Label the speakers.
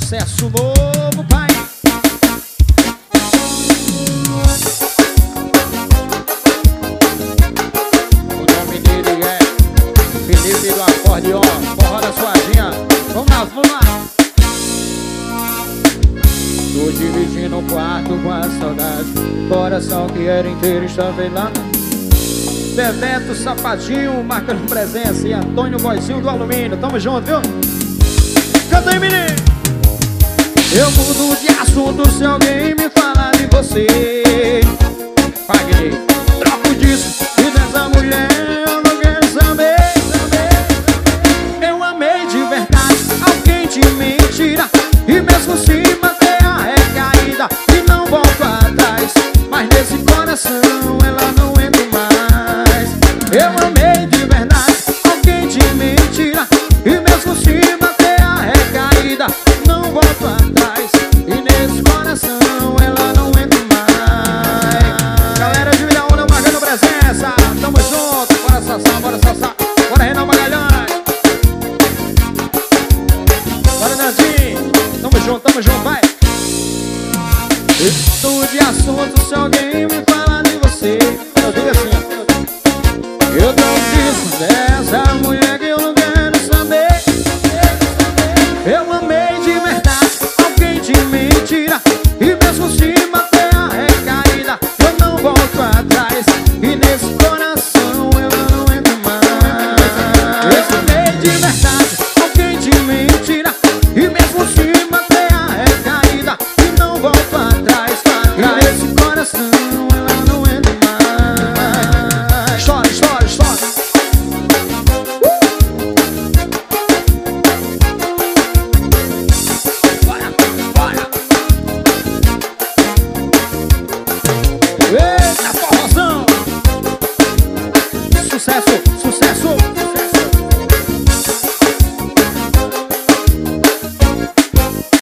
Speaker 1: sucesso novo, pai. O nome dele é Felipe do Acordeon. Forró da Suadinha. Vamos lá, vamos lá. Tô dividindo o quarto com a saudade. Coração que era inteiro está velado. Bebeto Sapatinho marcando presença. E Antônio Boizinho do Alumínio. Tamo junto, viu? Canta aí, menino. Eu mudo de assunto se alguém me falar de você. Paguei, troco disso e dessa mulher eu não quero saber. Eu amei de verdade alguém de mentira. E mesmo se manter a recaída e não volto atrás. Mas nesse coração ela não entra mais. Eu amei de verdade alguém de mentira. E mesmo se manter a recaída não volto atrás. E nesse coração ela não entra mais. Galera de Viraúna marcando presença. Tamo junto, bora Sassá, bora Sassá. Bora Renan Magalhães. Bora Nandinho. Tamo junto, vai. Estou de assunto se alguém me falar de você. Eu digo assim, ó. Eu não preciso dela.